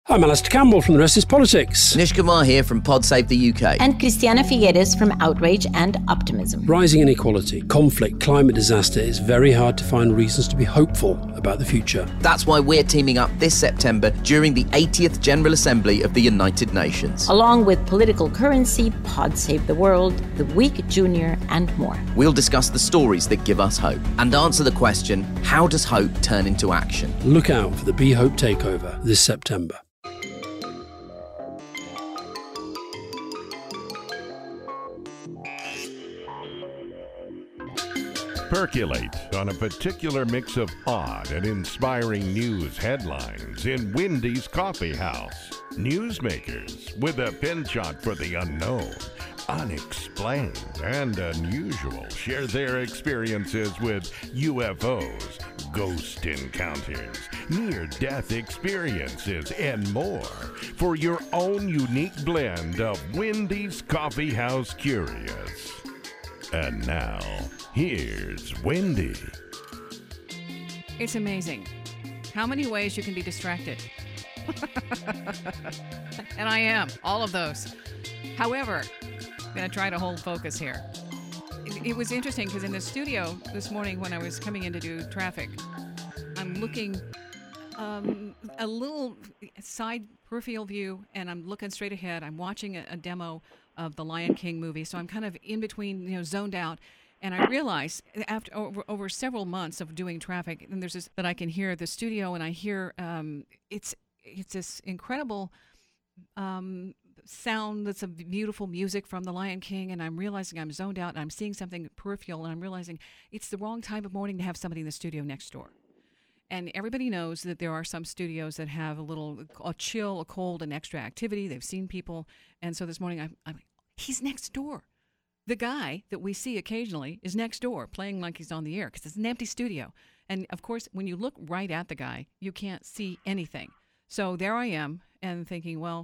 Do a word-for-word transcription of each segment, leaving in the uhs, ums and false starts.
I'm Alistair Campbell from The Rest is Politics. Nish Kumar here from Pod Save the U K. And Christiana Figueres from Outrage and Optimism. Rising inequality, conflict, climate disaster, it's very hard to find reasons to be hopeful about the future. That's why we're teaming up this September during the eightieth General Assembly of the United Nations. Along with Political Currency, Pod Save the World, The Week Junior, and more. We'll discuss the stories that give us hope and answer the question, how does hope turn into action? Look out for the Be Hope Takeover this September. Percolate on a particular mix of odd and inspiring news headlines in Wendy's Coffee House. Newsmakers with a penchant for the unknown, unexplained, and unusual share their experiences with U F Os, ghost encounters, near-death experiences, and more for your own unique blend of Wendy's Coffee House Curious. And now, here's Wendy. It's amazing how many ways you can be distracted. And I am, all of those. However, I'm going to try to hold focus here. It, it was interesting because in the studio this morning when I was coming in to do traffic, I'm looking um, a little side peripheral view and I'm looking straight ahead. I'm watching a, a demo of the Lion King movie, so I'm kind of in between, you know, zoned out. And I realized after over, over several months of doing traffic, and there's this that I can hear the studio, and I hear um, it's it's this incredible um, sound that's a beautiful music from the Lion King, and I'm realizing I'm zoned out, and I'm seeing something peripheral, and I'm realizing it's the wrong time of morning to have somebody in the studio next door. And everybody knows that there are some studios that have a little a chill, a cold, and extra activity. They've seen people, and so this morning I'm, I'm he's next door. The guy that we see occasionally is next door playing like he's on the air because it's an empty studio. And, of course, when you look right at the guy, you can't see anything. So there I am and thinking, well,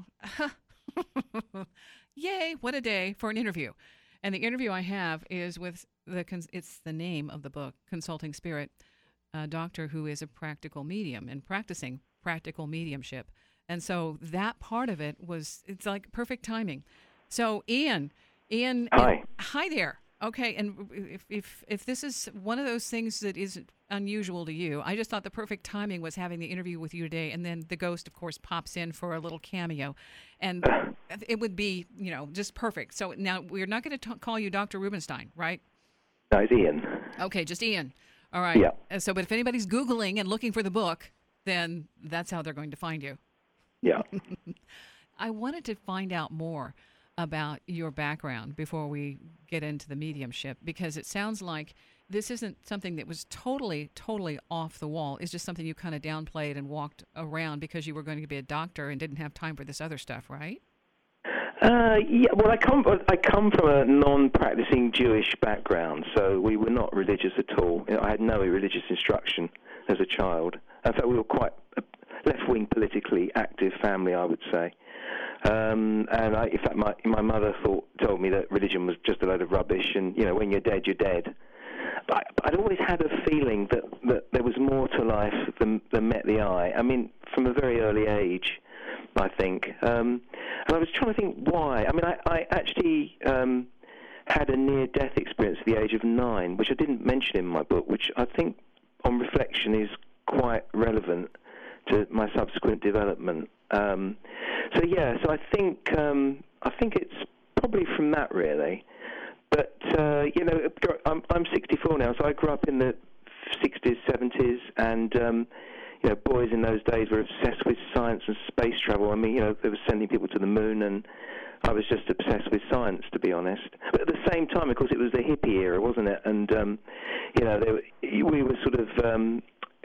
yay, what a day for an interview. And the interview I have is with, the it's the name of the book, Consulting Spirit, a doctor who is a practical medium and practicing practical mediumship. And so that part of it was, it's like perfect timing. So, Ian... Ian, hi. Hi there. Okay, and if, if if this is one of those things that isn't unusual to you, I just thought the perfect timing was having the interview with you today, and then the ghost, of course, pops in for a little cameo, and it would be, you know, just perfect. So now we're not going to call you Doctor Rubenstein, right? No, it's Ian. Okay, just Ian. All right. Yeah. And so, but if anybody's Googling and looking for the book, then that's how they're going to find you. Yeah. I wanted to find out more about your background before we get into the mediumship, because it sounds like this isn't something that was totally, totally off the wall. It's just something you kind of downplayed and walked around because you were going to be a doctor and didn't have time for this other stuff, right? Uh, yeah. Well, I come I come from a non-practicing Jewish background, so we were not religious at all. You know, I had no religious instruction as a child. In fact, we were quite a left-wing politically active family, I would say. Um, and I, in fact, my my mother thought told me that religion was just a load of rubbish, and you know, when you're dead, you're dead. But I, I'd always had a feeling that, that there was more to life than, than met the eye. I mean, from a very early age, I think. Um, and I was trying to think why. I mean, I, I actually um, had a near-death experience at the age of nine, which I didn't mention in my book, which I think, on reflection, is quite relevant to my subsequent development. Um, so yeah, so I think um, I think it's probably from that really. But uh, you know, I'm I'm sixty-four now, so I grew up in the sixties, seventies, and um, you know, boys in those days were obsessed with science and space travel. I mean, you know, they were sending people to the moon, and I was just obsessed with science, to be honest. But at the same time, of course, it was the hippie era, wasn't it? And um, you know, they were, we were sort of. Um,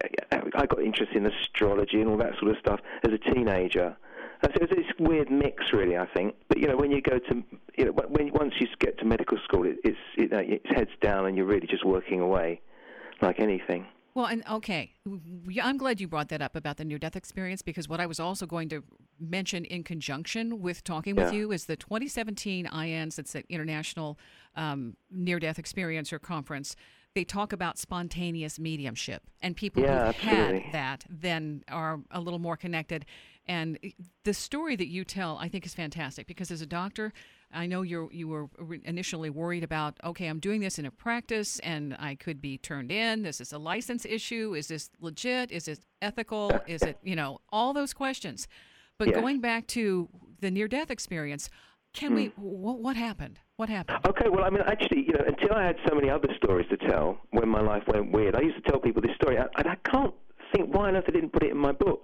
I got interested in astrology and all that sort of stuff as a teenager. And so it was this weird mix, really, I think. But, you know, when you go to, you know, when once you get to medical school, it, it's, you know, it's heads down and you're really just working away like anything. Well, and okay, I'm glad you brought that up about the near-death experience, because what I was also going to mention in conjunction with talking with Yeah. you is the twenty seventeen I A N S, it's the International um, Near-Death Experiencer Conference. they talk about spontaneous mediumship, and people Yeah, who've absolutely. had that then are a little more connected. And the story that you tell, I think, is fantastic because as a doctor, I know you you were initially worried about, okay, I'm doing this in a practice and I could be turned in. This is a license issue. Is this legit? Is it ethical? Is it, you know, all those questions. But Yes. going back to the near-death experience, can we, what, what happened? What happened? Okay, well, I mean, actually, you know, until I had so many other stories to tell when my life went weird, I used to tell people this story, and I can't think why on earth I didn't put it in my book.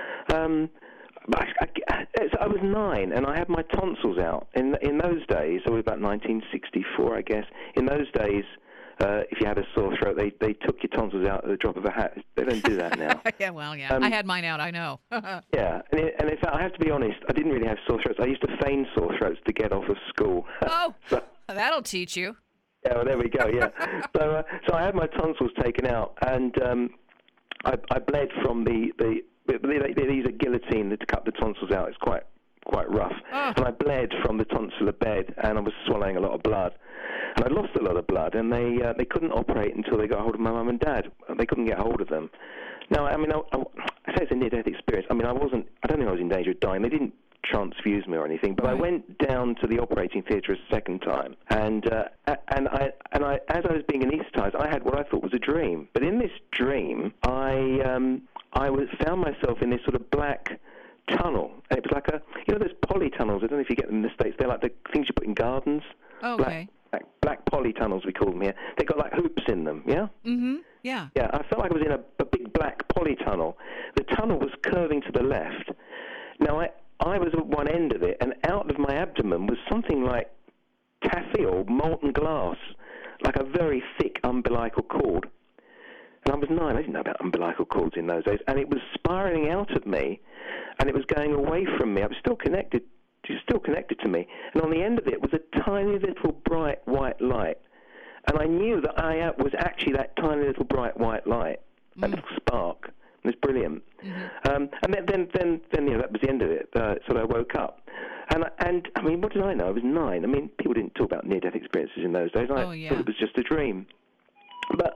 Um, I, I, I was nine, and I had my tonsils out. In in those days, it was about nineteen sixty-four, I guess. In those days, uh, if you had a sore throat, they, they took your tonsils out at the drop of a hat. They don't do that now. Yeah, well, yeah. Um, I had mine out, I know. Yeah, and, it, and in fact, I have to be honest, I didn't really have sore throats. I used to feign sore throats to get off of school. Oh, so, that'll teach you. yeah, well, there we go, yeah. so uh, so I had my tonsils taken out, and um, I, I bled from the... the they, they, they use a guillotine to cut the tonsils out. It's quite quite rough. Oh. And I bled from the tonsillar bed, and I was swallowing a lot of blood. And I lost a lot of blood, and they uh, they couldn't operate until they got hold of my mum and dad. They couldn't get hold of them. Now, I mean, I, I, I say it's a near-death experience. I mean, I wasn't. I don't think I was in danger of dying. They didn't transfuse me or anything, but Right. I went down to the operating theatre a second time, and uh, and I and I as I was being anaesthetised, I had what I thought was a dream. But in this dream, I um, I was found myself in this sort of black tunnel, and it was like a, you know, those polytunnels. I don't know if you get them in the States. They're like the things you put in gardens. Okay. Black, black, black polytunnels, we call them here. They got like hoops in them. Yeah. Mm-hmm. Yeah. Yeah, I felt like I was in a, a big black polytunnel. The tunnel was curving to the left. Now, I, I was at one end of it, and out of my abdomen was something like taffy or molten glass, like a very thick umbilical cord. And I was nine. I didn't know about umbilical cords in those days. And it was spiraling out of me, and it was going away from me. I was still connected. It was still connected to me. And on the end of it was a tiny little bright white light. And I knew that I was actually that tiny little bright white light, that Mm. little spark. It was brilliant. Mm-hmm. Um, and then, then, then, then, you know, that was the end of it. Uh, so I woke up. And, I- and, I mean, what did I know? I was nine. I mean, people didn't talk about near-death experiences in those days. I Oh, yeah. thought it was just a dream. But,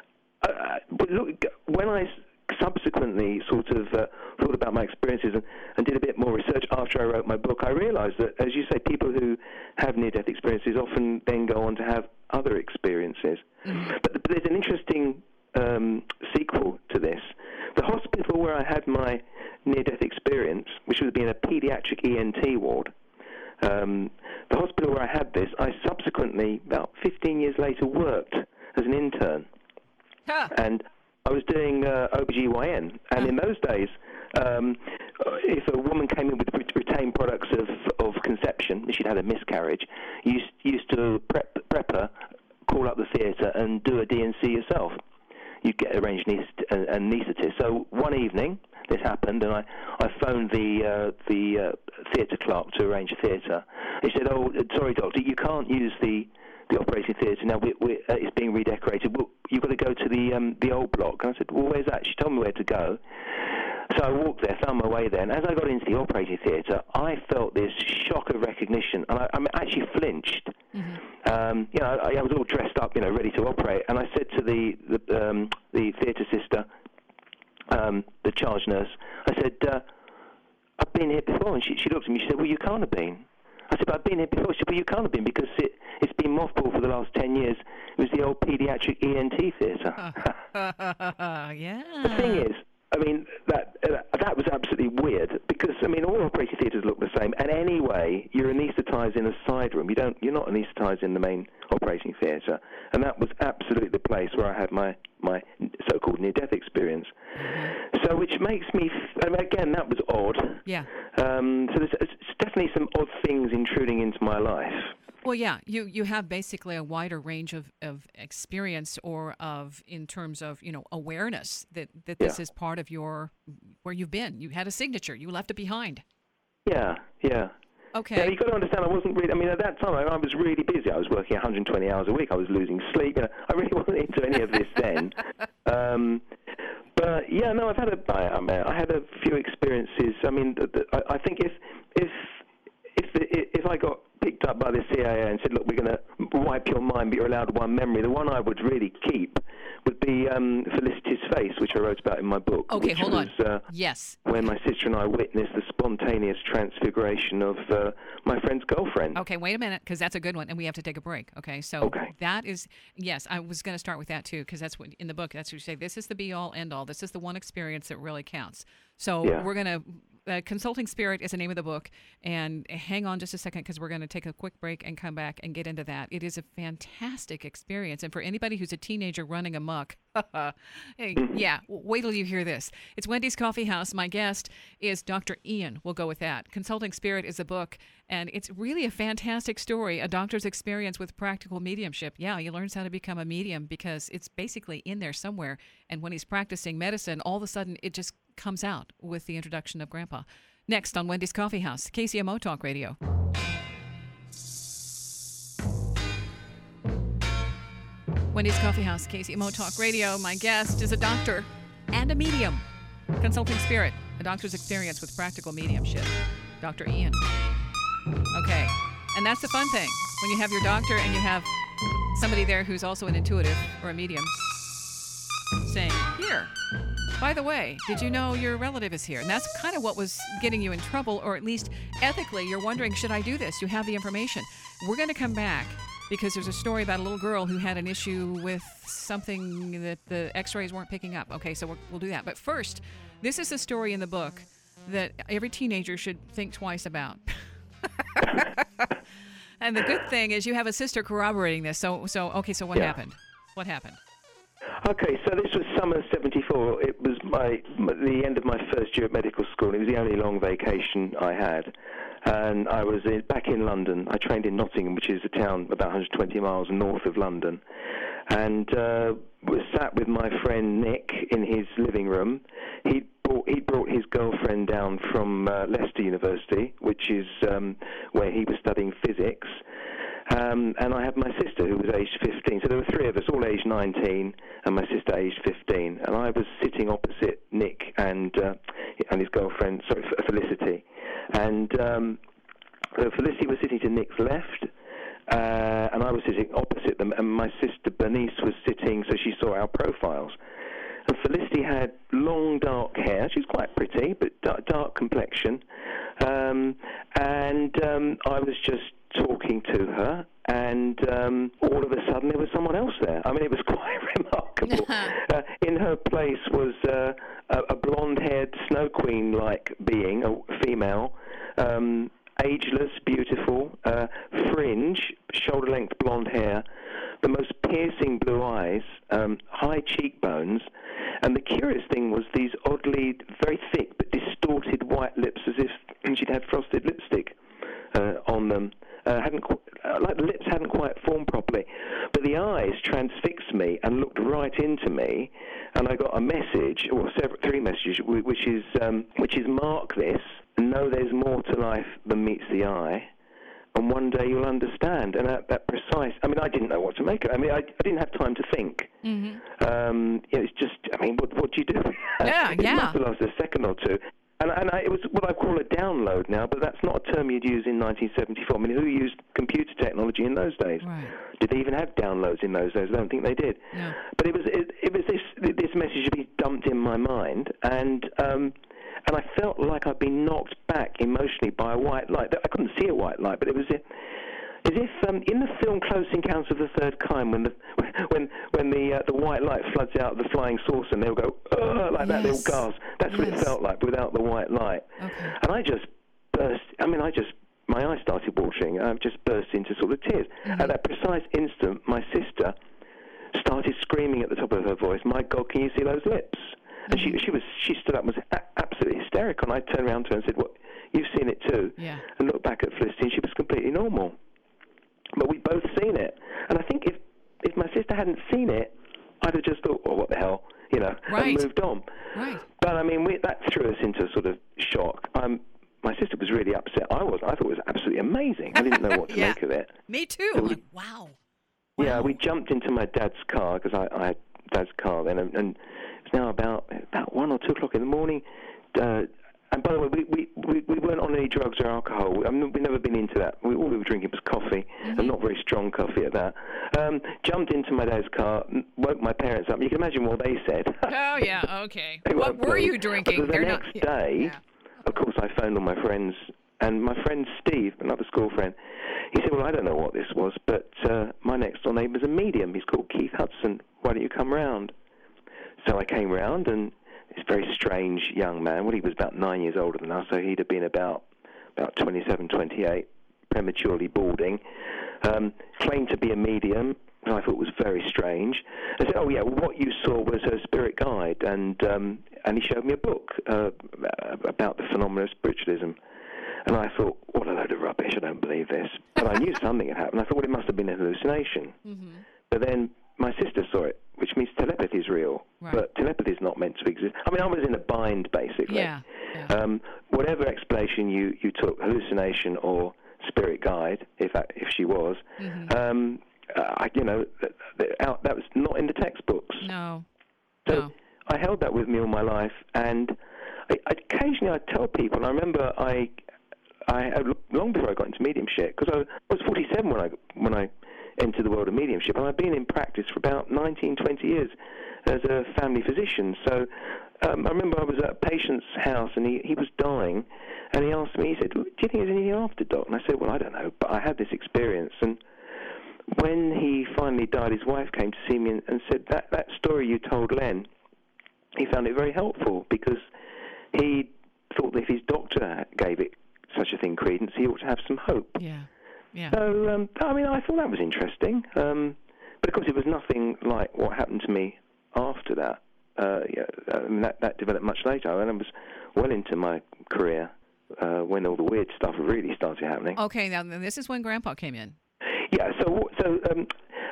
uh, but look, when I subsequently sort of uh, thought about my experiences and, and did a bit more research after I wrote my book, I realized that, as you say, people who have near-death experiences often then go on to have other experiences. Mm-hmm. But, but there's an interesting um, sequel to this. The hospital where I had my near-death experience, which was being a pediatric E N T ward, um, the hospital where I had this, I subsequently, about fifteen years later, worked as an intern. Huh. And I was doing uh, O B G Y N, and Huh. in those days, um, if a woman came in with ret- retained products of, of conception, if she'd had a miscarriage, you used, used to prep, prep her, call up the theatre and do a D and C yourself. You'd get arranged an anaesthetist. So one evening, this happened, and I, I phoned the uh, the uh, theatre clerk to arrange a theatre. He said, "Oh, sorry, doctor, you can't use the the operating theatre now. We, we, uh, it's being redecorated. Well, you've got to go to the um, the old block." And I said, "Well, where's that?" She told me where to go. So I walked there, found my way there, and as I got into the operating theatre, I felt this shock of recognition, and I, I actually flinched. Mm-hmm. Um, you know, I, I was all dressed up, you know, ready to operate, and I said to the the, um, the theatre sister, um, the charge nurse, I said, uh, "I've been here before," and she, she looked at me. She said, "Well, you can't have been." I said, "But I've been here before." She said, "Well, you can't have been because it, it's been mothballed for the last ten years. It was the old paediatric E N T theatre." Yeah. The thing is, I mean, that uh, that was absolutely weird because, I mean, all operating theatres look the same. And anyway, you're anaesthetised in a side room. You don't, you're not anaesthetised in the main operating theatre. And that was absolutely the place where I had my, my so-called near-death experience. So which makes me, I mean, again, that was odd. Yeah. Um, so there's, there's definitely some odd things intruding into my life. Well, yeah, you, you have basically a wider range of, of experience or of, in terms of, you know, awareness that, that this Yeah. is part of your, where you've been. You had a signature. You left it behind. Yeah, yeah. Okay. Yeah, you've got to understand, I wasn't really, I mean, at that time, I, I was really busy. I was working one hundred twenty hours a week. I was losing sleep. You know, I really wasn't into any of this then. Um, but, yeah, no, I've had a, I, I, mean, I had a few experiences. I mean, the, the, I, I think if, if, if, the, if I got picked up up by the C I A and said, look, we're going to wipe your mind, but you're allowed one memory. The one I would really keep would be um, Felicity's face, which I wrote about in my book. Okay, which hold was, on. Uh, yes. When my sister and I witnessed the spontaneous transfiguration of uh, my friend's girlfriend. Okay, wait a minute, because that's a good one, and we have to take a break. Okay, so okay. that is, yes, I was going to start with that too, because that's what in the book, that's what you say, this is the be-all, end-all. This is the one experience that really counts. So yeah. we're going to, uh, Consulting Spirit is the name of the book, and hang on just a second, because we're going to take a quick break and come back and get into that. It is a fantastic experience, and for anybody who's a teenager running amok, hey, yeah, wait till you hear this. It's Wendy's Coffee House. My guest is Doctor Ian. We'll go with that. Consulting Spirit is a book, and it's really a fantastic story, a doctor's experience with practical mediumship. Yeah, he learns how to become a medium because it's basically in there somewhere, and when he's practicing medicine, all of a sudden it just comes out with the introduction of Grandpa. Next on Wendy's Coffee House, K C M O Talk Radio. Wendy's Coffee House, K C M O Talk Radio. My guest is a doctor and a medium. Consulting Spirit, a doctor's experience with practical mediumship. Doctor Ian. Okay, and that's the fun thing. When you have your doctor and you have somebody there who's also an intuitive or a medium saying, here, by the way, did you know your relative is here? And that's kind of what was getting you in trouble, or at least ethically, you're wondering, should I do this? You have the information. We're going to come back because there's a story about a little girl who had an issue with something that the x-rays weren't picking up. Okay, so we're, we'll do that. But first, this is a story in the book that every teenager should think twice about. And the good thing is you have a sister corroborating this. So, so okay, so what yeah. happened? What happened? Okay, so this was summer seventy-four. It was my, my the end of my first year at medical school. It was the only long vacation I had. And I was in, back in London. I trained in Nottingham, which is a town about one hundred twenty miles north of London. And uh, was sat with my friend Nick in his living room. He brought, he brought his girlfriend down from uh, Leicester University, which is um, where he was studying physics. Um, and I had my sister, who was aged fifteen. So there were three of us, all aged nineteen, and my sister aged fifteen. And I was sitting opposite Nick and uh, and his girlfriend, sorry, Felicity. And um, Felicity was sitting to Nick's left, uh, and I was sitting opposite them. And my sister Bernice was sitting, so she saw our profiles. And Felicity had long, dark hair. She was quite pretty, but dark, dark complexion. Um, and um, I was just talking to her, and um, all of a sudden there was someone else there. I mean, it was quite remarkable. uh, in her place was uh, a, a blonde-haired Snow Queen-like being, a female, um, ageless, beautiful, uh, fringe, shoulder-length blonde hair, the most piercing blue eyes, um, high cheekbones, and the curious thing was these oddly, very thick but distorted white lips, as if she'd had frosted lipstick uh, on them. Uh, hadn't qu- uh, like the lips hadn't quite formed properly, but the eyes transfixed me and looked right into me, and I got a message, or several, three messages, which is um, which is mark this, know there's more to life than meets the eye, and one day you'll understand. And that, that precise, I mean, I didn't know what to make of it. I mean, I, I didn't have time to think. Mm-hmm. Um, you know, it's just, I mean, what, what do you do? Yeah, it yeah. must have lasted a second or two. And, and I, it was what I call a download now, but that's not a term you'd use in nineteen seventy-four. I mean, who used computer technology in those days? Right. Did they even have downloads in those days? I don't think they did. No. But it was it, it was this this message to be dumped in my mind, and um, and I felt like I'd been knocked back emotionally by a white light. I couldn't see a white light, but it was as if um, in the film Close Encounters of the Third Kind, when the when when the uh, the white light floods out the flying saucer, and they'll go Ugh! Like that, Yes. they'll gasp. That's Yes. what it felt like without the white light. Okay. And I just burst. I mean, I just my eyes started watering. I just burst into sort of tears. Mm-hmm. At that precise instant, my sister started screaming at the top of her voice, "My God, can you see those lips?" And she she was she stood up and was a- absolutely hysterical. And I turned around to her and said, "What? You've seen it too?" Yeah. And looked back at Felicity, and she was completely normal. But we'd both seen it. And I think if if my sister hadn't seen it, I'd have just thought, "Well, what the hell?" You know, Right. and moved on. Right. But I mean, we, that threw us into sort of shock. Um, my sister was really upset. I was. I thought it was absolutely amazing. I didn't know what to Yeah. make of it. Me too. So we- Like, wow. Yeah, Wow. we jumped into my dad's car because I, I had dad's car then, and, and it's now about about one or two o'clock in the morning. Uh, and by the way, we, we, we, we weren't on any drugs or alcohol. I mean, we've never been into that. We, all we were drinking was coffee, mm-hmm. and not very strong coffee at that. Um, jumped into my dad's car, woke my parents up. You can imagine what they said. Oh, yeah, okay. What were you drinking? The They're next not... day, yeah. of course, I phoned all my friends, and my friend Steve, another school friend, he said, well, I don't know what this was, but uh, my next-door neighbour's a medium. He's called Keith Hudson. Why don't you come round? So I came round, and this very strange young man, well, he was about nine years older than us, so he'd have been about about twenty-seven, twenty-eight, prematurely balding, um, claimed to be a medium, and I thought it was very strange. I said, oh, yeah, well, what you saw was her spirit guide, and um, and he showed me a book uh, about the phenomena of spiritualism. And I thought, what a load of rubbish, I don't believe this. But I knew something had happened. I thought, well, it must have been a hallucination. Mm-hmm. But then my sister saw it, which means telepathy is real. Right. But telepathy is not meant to exist. I mean, I was in a bind, basically. Yeah. yeah. Um, whatever explanation you, you took, hallucination or spirit guide, if that, if she was, mm-hmm. um, uh, you know, that, that, that was not in the textbooks. No. So no. I held that with me all my life, and I, occasionally I tell people, and I remember I... I long before I got into mediumship, because I was forty-seven when I when I entered the world of mediumship, and I've been in practice for about nineteen, twenty years as a family physician. So um, I remember I was at a patient's house, and he, he was dying, and he asked me, he said, do you think there's anything after, Doc? And I said, well, I don't know, but I had this experience. And when he finally died, his wife came to see me and, and said, that, that story you told Len, he found it very helpful, because he thought that if his doctor gave it such a thing credence, he ought to have some hope. Yeah, yeah. So, um, I mean, I thought that was interesting. Um, but, of course, it was nothing like what happened to me after that. Uh, yeah, I mean, that, that developed much later, and I was well into my career uh, when all the weird stuff really started happening. Okay, now this is when Grandpa came in. Yeah, so, so um,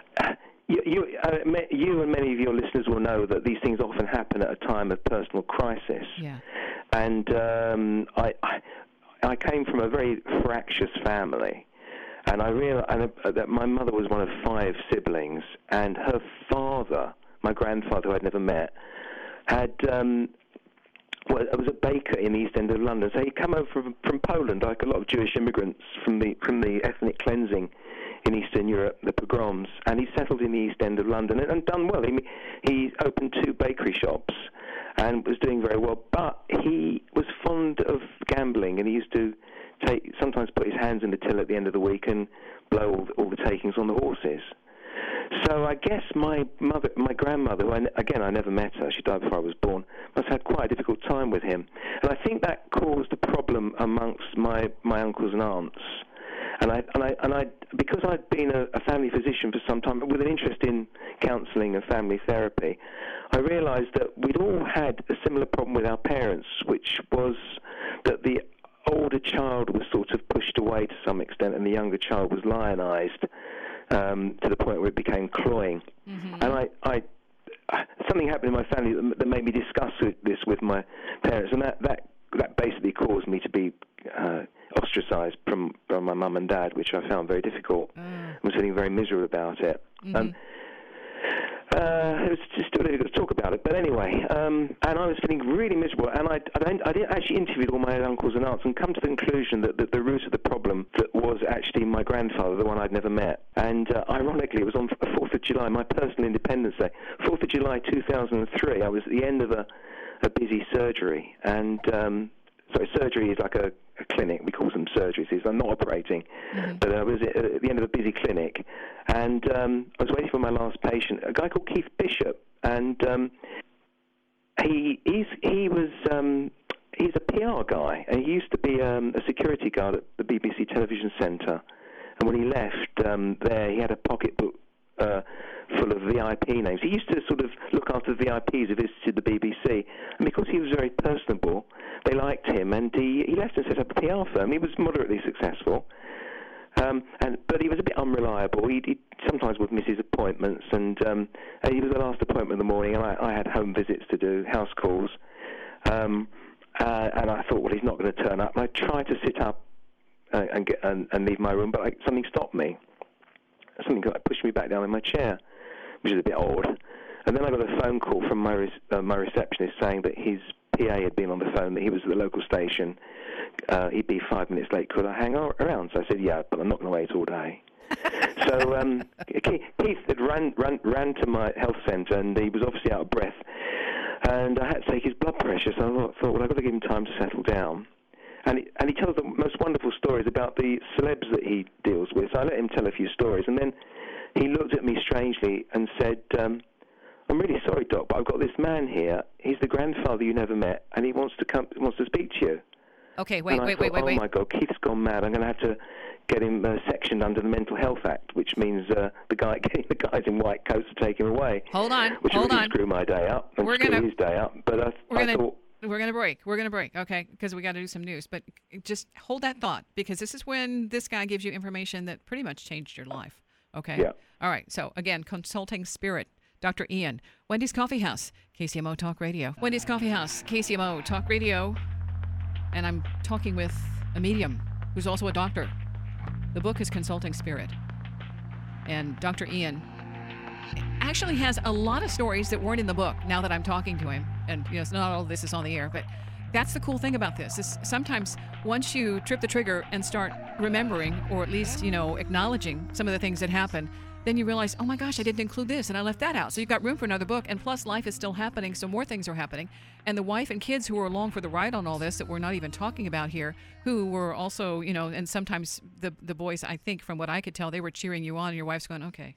you, you, uh, you and many of your listeners will know that these things often happen at a time of personal crisis. Yeah. And um, I... I I came from a very fractious family, and I realized that my mother was one of five siblings, and her father, my grandfather, who I'd never met, had um, well, I was a baker in the East End of London. So he'd come over from, from Poland, like a lot of Jewish immigrants from the from the ethnic cleansing in Eastern Europe, the pogroms, and he settled in the East End of London and, and done well. He, he opened two bakery shops and was doing very well, but he was fond of gambling, and he used to take sometimes put his hands in the till at the end of the week and blow all, all the takings on the horses. So I guess my mother, my grandmother, who I, again, I never met her, she died before I was born, must have had quite a difficult time with him. And I think that caused a problem amongst my, my uncles and aunts. And I, and I, and I, because I'd been a, a family physician for some time, with an interest in counselling and family therapy, I realised that we'd all had a similar problem with our parents, which was that the older child was sort of pushed away to some extent, and the younger child was lionised um, to the point where it became cloying. Mm-hmm. And I, I, something happened in my family that, that made me discuss this with my parents, and that, that, that basically caused me to be uh, ostracised from, from my mum and dad, which I found very difficult. Mm. I was feeling very miserable about it. Mm-hmm. Um, uh, it was just too difficult to talk about it. But anyway, um, and I was feeling really miserable, and I, I, I did actually interviewed all my uncles and aunts and come to the conclusion that, that the root of the problem that was actually my grandfather, the one I'd never met. And uh, ironically, it was on the fourth of July, my personal Independence Day, fourth of July two thousand three. I was at the end of a, a busy surgery, and um, sorry, surgery is like a, a clinic. We call them surgeries. I'm not operating, mm-hmm. but I was at the end of a busy clinic, and um, I was waiting for my last patient, a guy called Keith Bishop, and um, he he's, he was um, he's a P R guy, and he used to be um, a security guard at the B B C Television Centre, and when he left um, there, he had a pocketbook uh, full of V I P names. He used to sort of look after the V I Ps who visited the B B C, and because he was very personable, they liked him, and he, he left and set up a P R firm. He was moderately successful, um, and but he was a bit unreliable. He, he sometimes would miss his appointments, and um, he was the last appointment in the morning, and I, I had home visits to do, house calls, um, uh, and I thought, well, he's not going to turn up. And I tried to sit up uh, and, get, and, and leave my room, but I, something stopped me. Something like pushed me back down in my chair, which is a bit odd. And then I got a phone call from my re- uh, my receptionist saying that his P A had been on the phone that he was at the local station. Uh, he'd be five minutes late. Could I hang around? So I said, yeah, but I'm not going to wait all day. So um, Keith had ran, ran, ran to my health centre, and he was obviously out of breath. And I had to take his blood pressure, so I thought, thought well, I've got to give him time to settle down. And he, and he tells the most wonderful stories about the celebs that he deals with. So I let him tell a few stories. And then he looked at me strangely and said, um, I'm really sorry, Doc, but I've got this man here. He's the grandfather you never met, and he wants to come, wants to speak to you. Okay, wait, wait, thought, wait, wait, oh wait. Oh, my God, Keith's gone mad. I'm going to have to get him uh, sectioned under the Mental Health Act, which means uh, the guy getting the guys in white coats to take him away. Hold on, which hold would on. screw my day up and we're screw gonna, his day up. But I, we're I gonna, thought... We're going to break. We're going to break, okay, because we got to do some news. But just hold that thought, because this is when this guy gives you information that pretty much changed your life, okay? Yeah. All right, so again, Consulting Spirit, Doctor Ian, Wendy's Coffee House, K C M O Talk Radio. Wendy's Coffee House, K C M O Talk Radio, and I'm talking with a medium who's also a doctor. The book is Consulting Spirit, and Doctor Ian actually has a lot of stories that weren't in the book now that I'm talking to him. And, you know, not all of this is on the air, but that's the cool thing about this. Is sometimes once you trip the trigger and start remembering, or at least, you know, acknowledging some of the things that happened, then you realize, oh my gosh, I didn't include this and I left that out. So you've got room for another book, and plus life is still happening, so more things are happening. And the wife and kids who are along for the ride on all this that we're not even talking about here, who were also, you know, and sometimes the the boys, I think from what I could tell, they were cheering you on, and your wife's going, okay.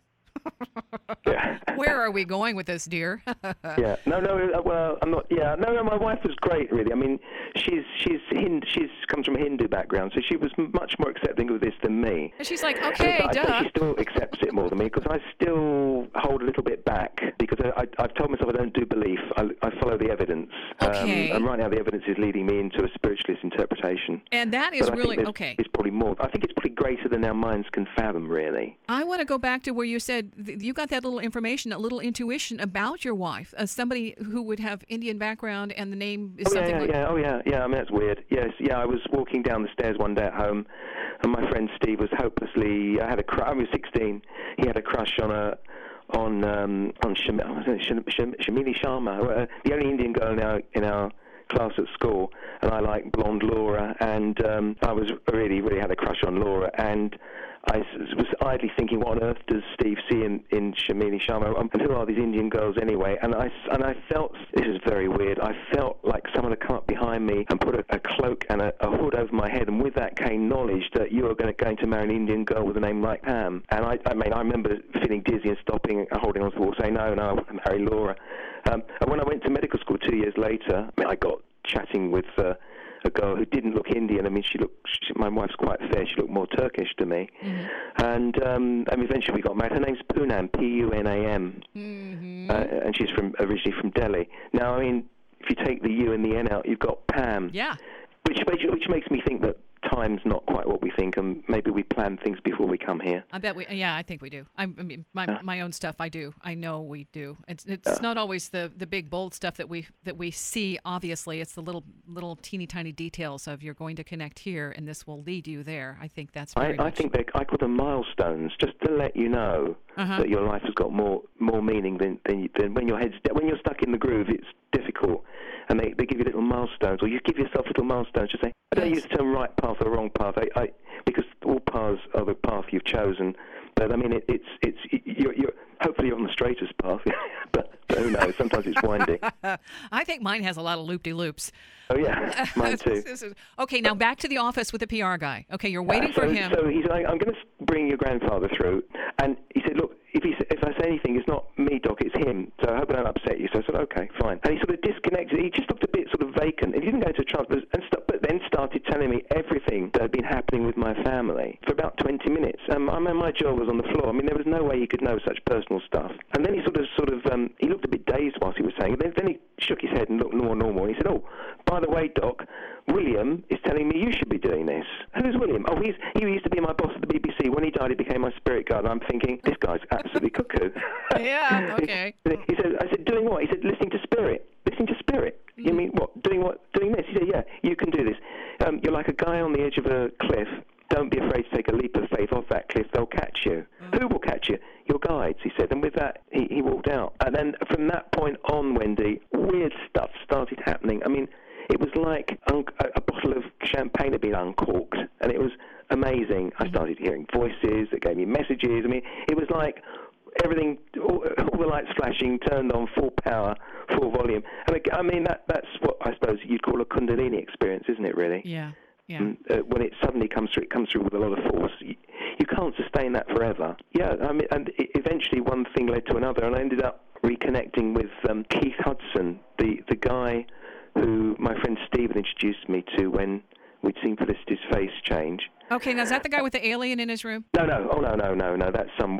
Yeah. Where are we going with this, dear? Yeah. No, no. uh, Well, I'm not. Yeah. No, no. My wife was great, really. I mean, she's she's Hind, she's comes from a Hindu background, so she was much more accepting of this than me. And she's like, okay, But I duh. think she still accepts it more than me, because I still hold a little bit back, because I, I, I've told myself I don't do belief. I, I follow the evidence. Okay. Um, and right now, the evidence is leading me into a spiritualist interpretation. And that is But I really think there's- okay. It's probably more. I think it's probably greater than our minds can fathom, really. I want to go back to where you said th- you got that little information, that little intuition about your wife, as somebody who would have Indian background, and the name is Oh, yeah, something yeah, like. yeah. Oh, yeah, yeah. I mean, that's weird. Yes, yeah. I was walking down the stairs one day at home, and my friend Steve was hopelessly. I had a crush. I was sixteen. He had a crush on a on um, on Sham- Sham- Sham- Shamili Sharma, uh, the only Indian girl in our in our class at school, and I like blonde Laura, and um, I was really, really had a crush on Laura, and I was idly thinking, what on earth does Steve see in, in Shamili Sharma, and who are these Indian girls anyway? And I, and I felt, this is very weird, I felt like someone had come up behind me and put a, a cloak and a, a hood over my head, and with that came knowledge that you are going to, going to marry an Indian girl with a name like Pam. And I, I mean, I remember feeling dizzy and stopping and holding on to the wall, saying, no, no, I want to marry Laura. Um, and when I went to medical school two years later, I mean, I got chatting with uh, a girl who didn't look Indian. I mean, she looked. She, my wife's quite fair. She looked more Turkish to me. Mm-hmm. And um, and eventually we got married. Her name's Poonam, P U N A M, mm-hmm. uh, and she's from originally from Delhi. Now, I mean, if you take the U and the N out, you've got Pam. Yeah. Which which makes me think that time's not quite what we think, and maybe we plan things before we come here. I bet we. Yeah, I think we do. I, I mean, my Yeah. my own stuff. I do. I know we do. It's it's Yeah. not always the, the big bold stuff that we that we see. Obviously, it's the little little teeny tiny details of you're going to connect here, and this will lead you there. I think that's very I, I much. think they, I call them milestones, just to let you know Uh-huh. that your life has got more more meaning than than, you, than when your head's when you're stuck in the groove. It's difficult, and they, they give you little milestones, or you give yourself little milestones. Just say, I don't Yes. use the term right path or wrong path, I, I, because all paths are the path you've chosen. But I mean, it, it's it's you're, you're hopefully you're on the straightest path, but, but who knows? Sometimes it's winding. I think mine has a lot of loop-de-loops. Oh yeah, mine too. This is- okay, now back to the office with the P R guy. Okay, you're waiting Uh, for so, him. So he said, I- I'm going to bring your grandfather through. And he said, look, if, he, if I say anything, it's not me, Doc, it's him. So I hope I don't upset you. So I said, okay, fine. And he sort of disconnected. He just looked a bit sort of vacant. He didn't go into a trance, but, and st- but then started telling me everything that had been happening with my family for about twenty minutes. Um, I mean, my jaw was on the floor. I mean, there was no way he could know such personal stuff. And then he sort of, sort of, um, he looked a bit dazed whilst he was saying it. Then, then he shook his head and looked more normal. And he said, oh, by the way, Doc, William is telling me you should be doing this. Who's William? Oh, he's he used to be my boss at the B B C. When he died, he became my spirit guide. And I'm thinking, this guy's absolutely cuckoo. Yeah, okay. He said, I said, doing what? He said, listening to spirit. Listening to spirit. Mm. You mean what? Doing what? Doing this? He said, yeah, you can do this. Um, you're like a guy on the edge of a cliff, don't be afraid to take a leap of faith off that cliff. They'll catch you. Mm. Who will catch you? Your guides, he said. And with that, he, he walked out. And then from that point on, Wendy, weird stuff started happening. I mean, it was like un- a bottle of champagne had been uncorked, and it was amazing. I started hearing voices that gave me messages. I mean, it was like everything, all, all the lights flashing, turned on full power, full volume. And I mean, that that's what I suppose you'd call a Kundalini experience, isn't it, really? Yeah. Yeah. And, uh, when it suddenly comes through, it comes through with a lot of force. You, you can't sustain that forever. Yeah, I mean, and it, eventually one thing led to another, and I ended up reconnecting with um, Keith Hudson, the, the guy who my friend Stephen introduced me to when we'd seen Felicity's face change. Okay, now is that the guy with the alien in his room? No, no, oh no, no, no, no, that's some...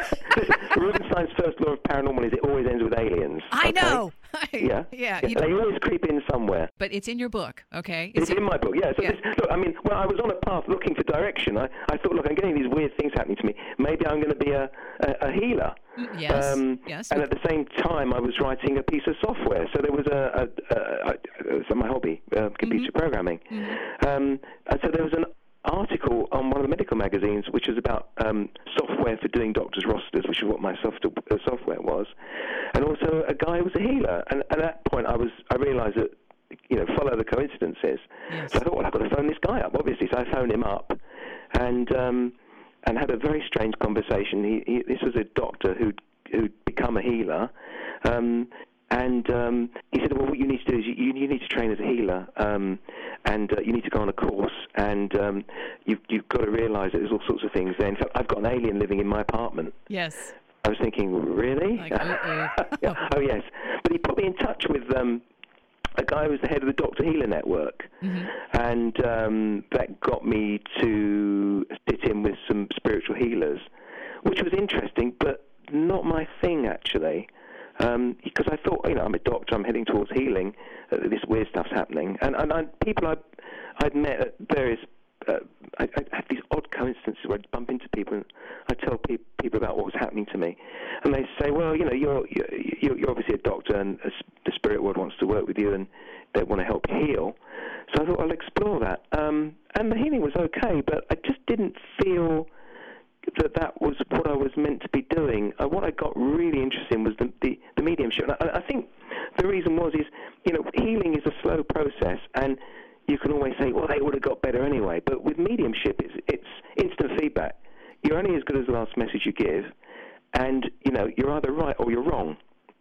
Rubinstein's first law of paranormal is it always ends with aliens. I okay? know! yeah, yeah. yeah. They always creep in somewhere. But it's in your book, okay? It's, it's in my book, yeah. So yeah. This, look, I mean, when I was on a path looking for direction, I, I thought, look, I'm getting these weird things happening to me. Maybe I'm going to be a, a, a healer. Yes, um, yes. And at the same time, I was writing a piece of software. So there was a... a, a, a it was my hobby, uh, computer mm-hmm. programming. Mm-hmm. Um, and so there was an article on one of the medical magazines which was about um, software for doing doctors' rosters, which is what my soft- uh, software was, and also a guy who was a healer. And, and at that point, I was I realised that, you know, follow the coincidences. Yes. So I thought, well, I've got to phone this guy up, obviously. So I phoned him up, and um, and had a very strange conversation. He, he this was a doctor who'd who'd become a healer. Um, And um, he said, well, what you need to do is you, you need to train as a healer, um, and uh, you need to go on a course, and um, you've, you've got to realise that there's all sorts of things there. In fact, I've got an alien living in my apartment. Yes. I was thinking, really? Like, uh-oh. yeah. Oh, yes. But he put me in touch with um, a guy who was the head of the Doctor Healer Network, mm-hmm. and um, that got me to sit in with some spiritual healers, which was interesting, but not my thing, actually. Um, because I thought, you know, I'm a doctor, I'm heading towards healing, uh, this weird stuff's happening. And, and I, people I, I'd met at various, uh, I, I had these odd coincidences where I'd bump into people and I'd tell pe- people about what was happening to me. And they'd say, well, you know, you're, you're, you're obviously a doctor and a, the spirit world wants to work with you and they want to help heal. So I thought I'll explore that. Um, and the healing was okay, but I just didn't feel that that was what I was meant to be doing. Uh, what I got really interested in was the, the, the mediumship. And I, I think the reason was is, you know, healing is a slow process, and you can always say, well, they would have got better anyway. But with mediumship, it's, it's instant feedback. You're only as good as the last message you give, and, you know, you're either right or you're wrong.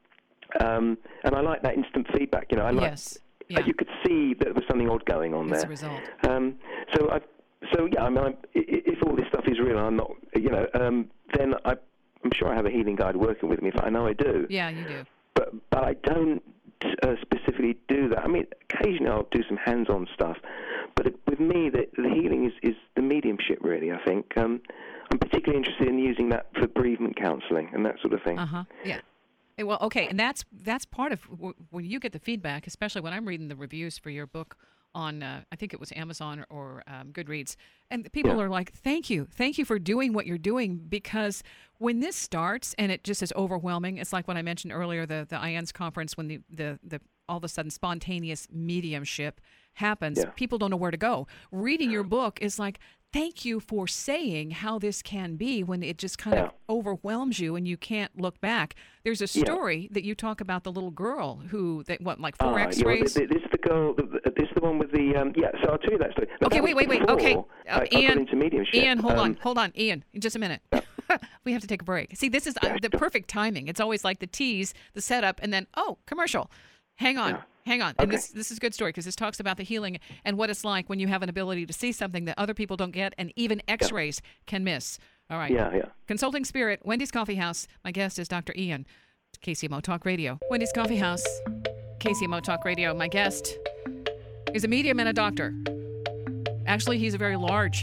Um, and I like that instant feedback. You know, I like, yes. Yeah. uh, you could see that there was something odd going on That's there. the result. Um, so I So, yeah, I mean, I'm, if all this stuff is real, I'm not, you know, um, then I, I'm sure I have a healing guide working with me. I know I do. Yeah, you do. But but I don't uh, specifically do that. I mean, occasionally I'll do some hands-on stuff. But it, with me, the, the healing is, is the mediumship, really, I think. Um, I'm particularly interested in using that for bereavement counselling and that sort of thing. Uh-huh, yeah. Well, okay, and that's that's part of when you get the feedback, especially when I'm reading the reviews for your book on, uh, I think it was Amazon or um, Goodreads, and people Yeah. are like, thank you, thank you for doing what you're doing, because when this starts and it just is overwhelming, it's like when I mentioned earlier, the, the I A N S conference, when the, the, the all of a sudden spontaneous mediumship happens, Yeah. people don't know where to go. Reading your book is like, thank you for saying how this can be when it just kind Yeah. of overwhelms you and you can't look back. There's a Yeah. story that you talk about the little girl who, that what, like four Ah, X-rays? yeah, well, this, this is the girl, this is the one with the, um, yeah, so I'll tell you that story. Now, Okay, that wait, was wait, wait. before Okay, I, uh, I got Ian, into mediumship. Ian, hold Um, on, hold on, Ian, in just a minute. We have to take a break. See, this is uh, the perfect timing. It's always like the tease, the setup, and then, oh, commercial. Hang on, Yeah. hang on. And Okay. this this is a good story because this talks about the healing and what it's like when you have an ability to see something that other people don't get and even X-rays can miss. All right. Yeah, yeah. Consulting Spirit, Wendy's Coffee House. My guest is Doctor Ian, K C M O Talk Radio. Wendy's Coffee House, K C M O Talk Radio. My guest is a medium and a doctor. Actually, he's a very large,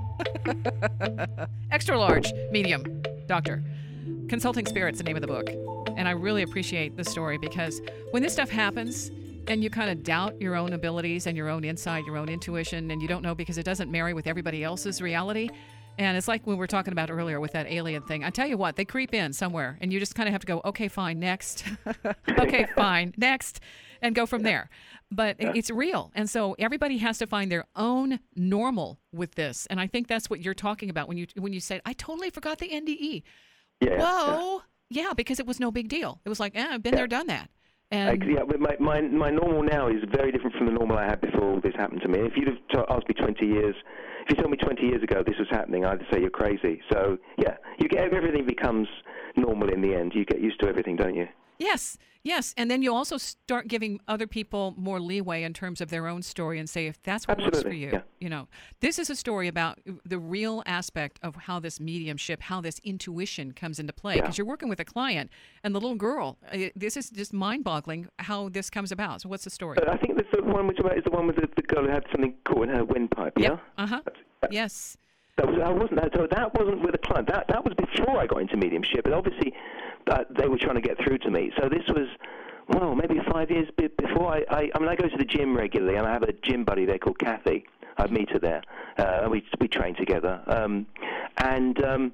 extra large medium doctor. Consulting Spirit's the name of the book. And I really appreciate the story because when this stuff happens and you kind of doubt your own abilities and your own insight, your own intuition, and you don't know because it doesn't marry with everybody else's reality. And it's like when we were talking about earlier with that alien thing. I tell you what, they creep in somewhere and you just kind of have to go, okay, fine, next. Okay, fine, next. and go from there. But yeah. it's real. And so everybody has to find their own normal with this. And I think that's what you're talking about when you when you said, I totally forgot the N D E. Yeah. Whoa. Yeah. yeah, because it was no big deal. It was like, eh, I've been yeah. there, done that. And yeah, but my, my my normal now is very different from the normal I had before all this happened to me. If you'd have t- asked me twenty years, if you told me twenty years ago this was happening, I'd say you're crazy. So yeah, you get everything becomes normal in the end. You get used to everything, don't you? Yes, yes. And then you also start giving other people more leeway in terms of their own story and say, if that's what Absolutely, works for you, yeah. you know. This is a story about the real aspect of how this mediumship, how this intuition comes into play. Because Yeah. you're working with a client and the little girl. uh, This is just mind-boggling how this comes about. So what's the story? Uh, I think that's the one which is the one with the, the girl who had something caught in her windpipe, Yep. yeah? Uh-huh. That's, that, Yes. That was, I wasn't, so that wasn't with a client. That that was before I got into mediumship, but obviously uh, they were trying to get through to me. So this was, well, maybe five years be- before I, I, I mean, I go to the gym regularly, and I have a gym buddy there called Kathy. I meet her there, uh, and we we train together. Um, and um,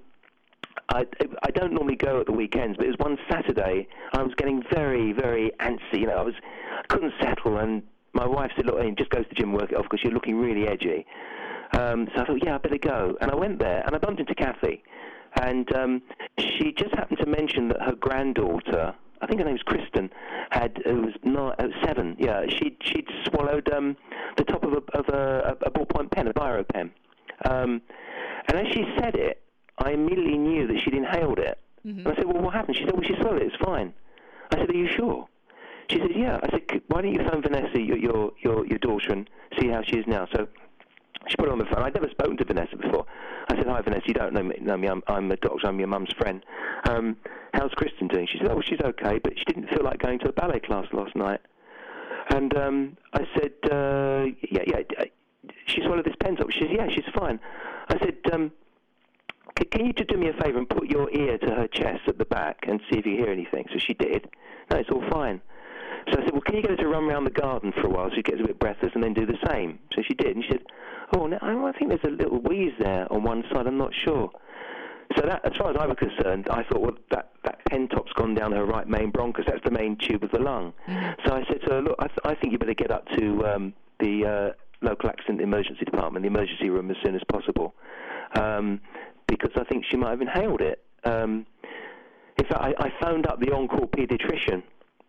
I I don't normally go at the weekends, but it was one Saturday. I was getting very very antsy. You know, I was I couldn't settle, and my wife said, "Look, just go to the gym and work it off because you're looking really edgy." Um, so I thought, yeah, I better go. And I went there, and I bumped into Kathy. And um, she just happened to mention that her granddaughter, I think her name was Kristen, had, it was not, uh, seven, yeah, she'd, she'd swallowed um, the top of a, of a, a ballpoint pen, a biro pen. Um, and as she said it, I immediately knew that she'd inhaled it. Mm-hmm. And I said, well, what happened? She said, well, she swallowed it, it's fine. I said, are you sure? She said, yeah. I said, why don't you phone Vanessa, your, your, your, your daughter, and see how she is now? So she put it on the phone. I'd never spoken to Vanessa before. I said, hi, Vanessa, you don't know me. Know me. I'm, I'm a doctor. I'm your mum's friend. Um, how's Kristen doing? She said, oh, she's okay, but she didn't feel like going to a ballet class last night. And um, I said, uh, yeah, yeah, she swallowed this pen top. She said, yeah, she's fine. I said, um, c- can you just do me a favour and put your ear to her chest at the back and see if you hear anything? So she did. No, it's all fine. So I said, well, can you get her to run around the garden for a while so she gets a bit breathless and then do the same? So she did. And she said, oh, no, I think there's a little wheeze there on one side. I'm not sure. So that, as far as I was concerned, I thought, well, that, that pen top's gone down her right main bronchus. That's the main tube of the lung. Mm-hmm. So I said to her, look, I, th- I think you better get up to um, the uh, local accident emergency department, the emergency room, as soon as possible, um, because I think she might have inhaled it. Um, in fact, I, I phoned up the on-call paediatrician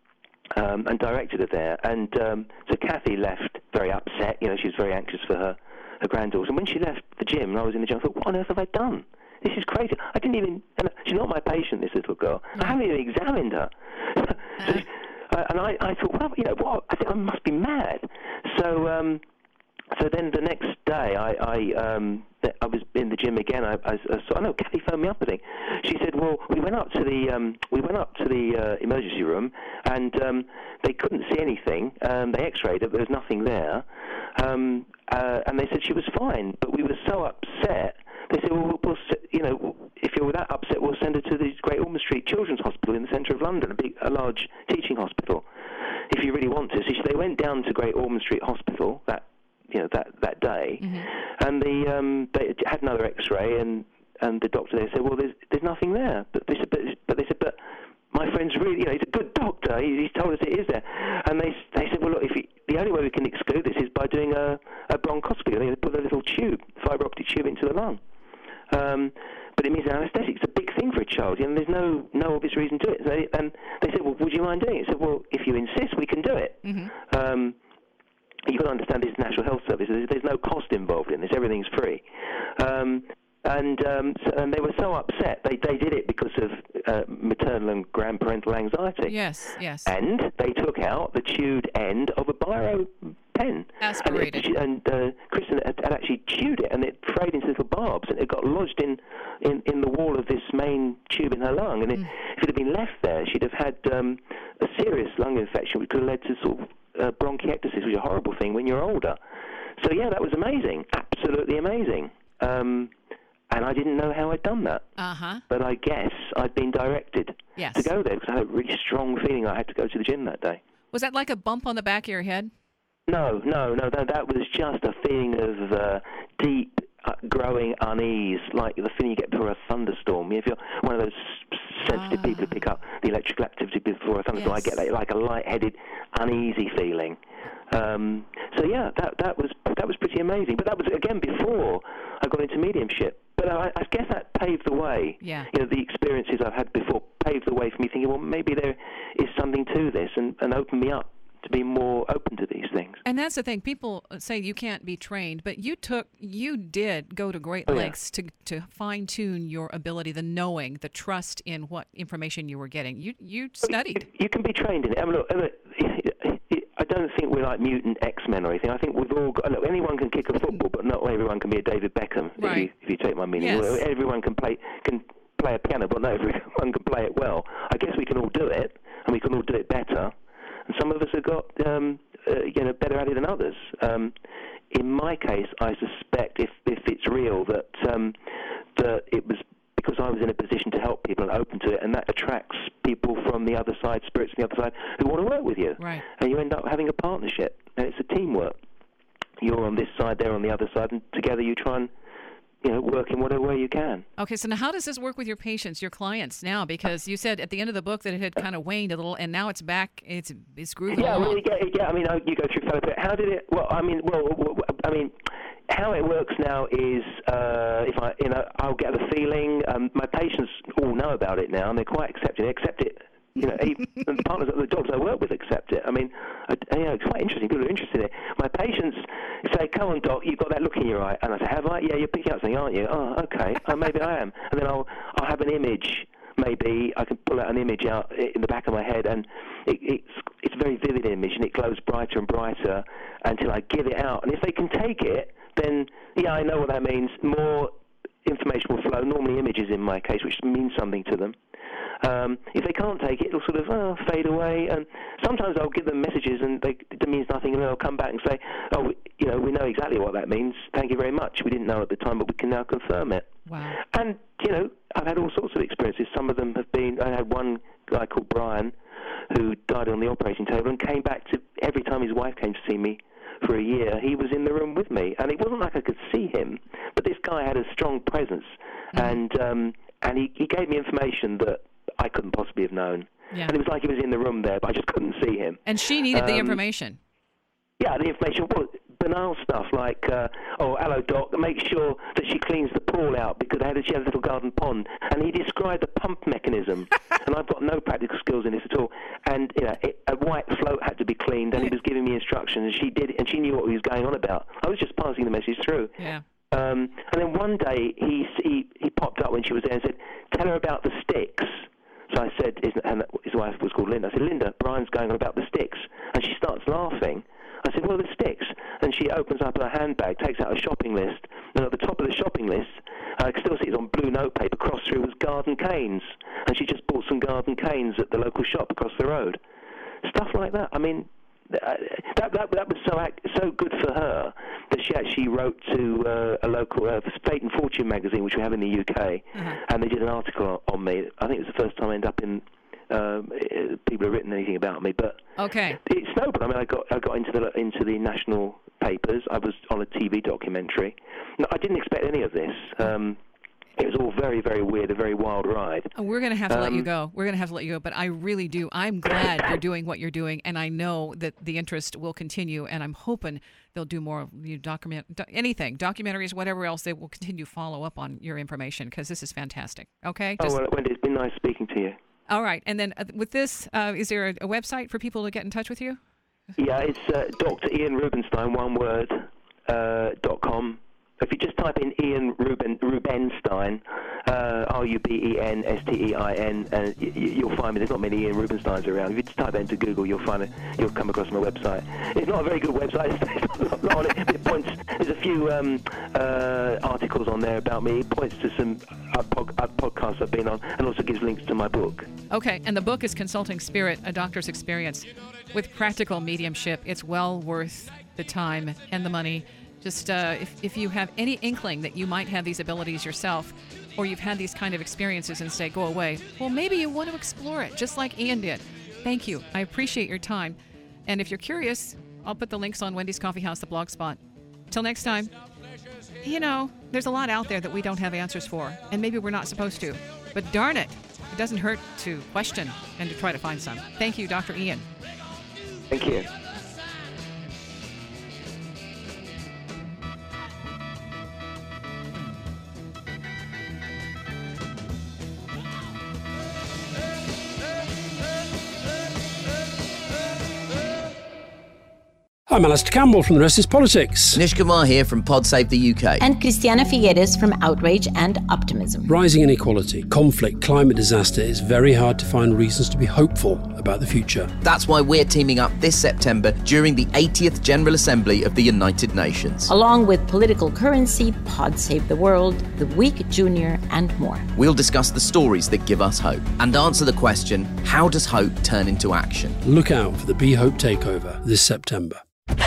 Um, and directed her there. And um, so Kathy left very upset. You know, she was very anxious for her, her granddaughter. And when she left the gym, and I was in the gym, I thought, what on earth have I done? This is crazy. I didn't even... And she's not my patient, this little girl. No. I haven't even examined her. so, uh, and I, I thought, well, you know, what? I think I must be mad. So... Um, So then the next day, I I, um, I was in the gym again. I, I, I saw, I know Kathy phoned me up. I think she said, "Well, we went up to the um, we went up to the uh, emergency room, and um, they couldn't see anything. Um, they X-rayed it, but there was nothing there. Um, uh, and they said she was fine. But we were so upset. They said, well, we'll, we'll you know, if you're that upset, we'll send her to the Great Ormond Street Children's Hospital in the centre of London, a big, a large teaching hospital, if you really want to." So they went down to Great Ormond Street Hospital that. You know, that that day, mm-hmm. and the um, they had another X-ray, and, and the doctor there said, well, there's there's nothing there. But they said, but, but they said, but my friend's really, you know, he's a good doctor. He, he's told us it is there. And they they said, well, look, if he, the only way we can exclude this is by doing a, a bronchoscopy. They put a little tube, fibre optic tube, into the lung. Um, but it means an anaesthetic. It's a big thing for a child, and there's no no obvious reason to it. So they, and they said, well, would you mind doing it? I said, well, if you insist, we can do it. Mm-hmm. Um, You've got to understand this is National Health Service. There's, there's no cost involved in this. Everything's free. Um, and, um, so, and they were so upset. They they did it because of uh, maternal and grandparental anxiety. Yes, yes. And they took out the chewed end of a biro pen. Aspirated. And, it, and uh, Kristen had, had actually chewed it, and it frayed into little barbs, and it got lodged in, in, in the wall of this main tube in her lung. And it, mm. if it had been left there, she'd have had um, a serious lung infection, which could have led to sort of Uh, bronchiectasis, which is a horrible thing when you're older. So yeah, that was amazing, absolutely amazing. Um, and I didn't know how I'd done that. Uh-huh. But I guess I'd been directed yes. to go there because I had a really strong feeling I had to go to the gym that day. Was that like a bump on the back of your head? No, no, no. That, that was just a feeling of uh, deep, uh, growing unease, like the feeling you get before a thunderstorm. If you're one of those sensitive Ah. people who pick up the electrical activity before a thunderstorm. Yes. I get like, like a light-headed, uneasy feeling. Um, so yeah, that that was that was pretty amazing. But that was again before I got into mediumship. But I, I guess that paved the way. Yeah. You know, the experiences I've had before paved the way for me thinking, well, maybe there is something to this, and, and opened me up to be more open to these things. And that's the thing. People say you can't be trained, but you took, you did go to great Oh, yeah. lengths to, to fine tune your ability, the knowing, the trust in what information you were getting. You you studied. You, you can be trained in it. I mean, look, I mean, I don't think we're like mutant X-Men or anything. I think we've all got, look, anyone can kick a football, but not everyone can be a David Beckham, Right. if, you, if you take my meaning. Yes. Well, everyone can play can play a piano, but not everyone can play it well. I guess we can all do it, and we can all do it better. And some of us have got, um, uh, you know, better at it than others. Um, in my case, I suspect, if if it's real, that um, that it was because I was in a position to help people and open to it, and that attracts people from the other side, spirits from the other side, who want to work with you. Right. And you end up having a partnership, and it's a teamwork. You're on this side, they're on the other side, and together you try and, you know, work in whatever way you can. Okay, so now how does this work with your patients, your clients now? Because you said at the end of the book that it had kind of waned a little, and now it's back. It's it's grooving Yeah, along. well, you get, yeah. I mean, uh, you go through fellowship. How did it? Well, I mean, well, w- w- I mean, how it works now is, uh, if I, you know, I'll get the feeling. Um, my patients all know about it now, and they're quite accepting. They accept it. You know, even the partners, the dogs I work with accept it. I mean, I, you know, it's quite interesting. People are interested in it. My patients say, "Come on, doc, you've got that look in your eye," and I say, "Have I? Yeah, you're picking up something, aren't you? Oh, okay. Oh, maybe I am." And then I'll I'll have an image. Maybe I can pull out an image out in the back of my head, and it, it's it's a very vivid image, and it glows brighter and brighter until I give it out. And if they can take it, then yeah, I know what that means. More information will flow. Normally, images in my case, which means something to them. Um, if they can't take it, it'll sort of oh, fade away. And sometimes I'll give them messages, and they, it means nothing, and then they'll come back and say, "Oh, you know, we know exactly what that means. Thank you very much. We didn't know at the time, but we can now confirm it." Wow. And you know, I've had all sorts of experiences. Some of them have been. I had one guy called Brian, who died on the operating table and came back to every time his wife came to see me. For a year, he was in the room with me, and it wasn't like I could see him, but this guy had a strong presence, mm-hmm. and um, and he, he gave me information that I couldn't possibly have known. Yeah. And it was like he was in the room there, but I just couldn't see him. And she needed um, the information. Yeah, the information, well, banal stuff like, uh, oh, hello, doc, make sure that she cleans the pool out because I had a, she had a little garden pond. And he described the pump mechanism. And I've got no practical skills in this at all. And you know, it, a white float had to be cleaned, and he was giving me instructions, and she did it, and she knew what he was going on about. I was just passing the message through. Yeah. Um, and then one day he, he he popped up when she was there and said, "Tell her about the sticks." So I said, his, and his wife was called Linda. I said, "Linda, Brian's going on about the sticks." And she starts laughing. I said, "Well, the sticks." And she opens up her handbag, takes out a shopping list, and at the top of the shopping list, I can still see it's on blue notepaper, cross through was garden canes. And she just bought some garden canes at the local shop across the road. Stuff like that. I mean, that that, that was so so good for her that she actually wrote to uh, a local uh, Fate and Fortune magazine, which we have in the U K, uh-huh. and they did an article on me. I think it was the first time I ended up in. Um, people have written anything about me, but okay. It snowballed. I mean, I got I got into the into the national papers. I was on a T V documentary. No, I didn't expect any of this. Um, it was all very, very weird, a very wild ride. We're going to have to um, let you go. We're going to have to let you go, but I really do. I'm glad you're doing what you're doing, and I know that the interest will continue, and I'm hoping they'll do more you document do, anything, documentaries, whatever else. They will continue to follow up on your information because this is fantastic. Okay? Just, Just, oh, well, Wendy, it's been nice speaking to you. All right. And then uh, with this, uh, is there a, a website for people to get in touch with you? Yeah, it's uh, Doctor Ian Rubenstein, one word, uh, dot com. If you just type in Ian Ruben, Rubenstein, uh, R U B E N S T E I N, and y- you'll find me. There's not many Ian Rubensteins around. If you just type that into Google, you'll find it. You'll come across my website. It's not a very good website. It's not on it. It points. There's a few um, uh, articles on there about me. It points to some uh, pod- uh, podcasts I've been on, and also gives links to my book. Okay, and the book is Consulting Spirit, A Doctor's Experience with Practical Mediumship. It's well worth the time and the money. Just uh, if, if you have any inkling that you might have these abilities yourself, or you've had these kind of experiences and say, go away, well, maybe you want to explore it, just like Ian did. Thank you. I appreciate your time. And if you're curious, I'll put the links on Wendy's Coffee House, the blog spot. Till next time, you know, there's a lot out there that we don't have answers for, and maybe we're not supposed to. But darn it, it doesn't hurt to question and to try to find some. Thank you, Doctor Ian. Thank you. I'm Alistair Campbell from The Rest is Politics. Nish Kumar here from Pod Save the U K. And Christiana Figueres from Outrage and Optimism. Rising inequality, conflict, climate disaster, it's very hard to find reasons to be hopeful about the future. That's why we're teaming up this September during the eightieth General Assembly of the United Nations. Along with Political Currency, Pod Save the World, The Week Junior, and more. We'll discuss the stories that give us hope and answer the question, how does hope turn into action? Look out for the Be Hope Takeover this September.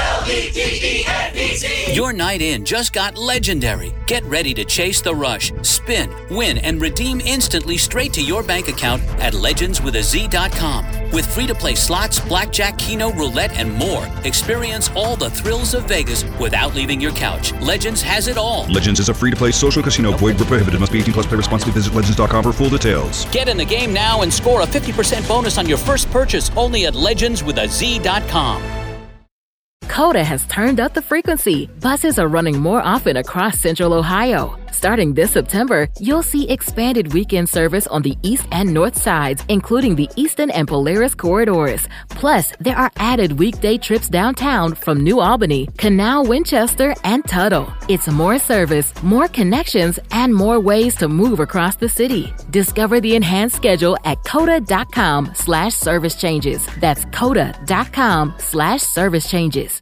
Your night in just got legendary. Get ready to chase the rush, spin, win, and redeem instantly straight to your bank account at legends with a z dot com. With free-to-play slots, blackjack, keno, roulette, and more, experience all the thrills of Vegas without leaving your couch. Legends has it all. Legends is a free-to-play social casino. Void where prohibited. Must be eighteen plus. Play responsibly. Visit legends dot com for full details. Get in the game now and score a fifty percent bonus on your first purchase only at legends with a z dot com. Coda has turned up the frequency. Buses are running more often across Central Ohio. Starting this September, you'll see expanded weekend service on the east and north sides, including the Eastern and Polaris corridors. Plus, there are added weekday trips downtown from New Albany, Canal, Winchester, and Tuttle. It's more service, more connections, and more ways to move across the city. Discover the enhanced schedule at coda dot com slash service changes. That's coda dot com slash service changes.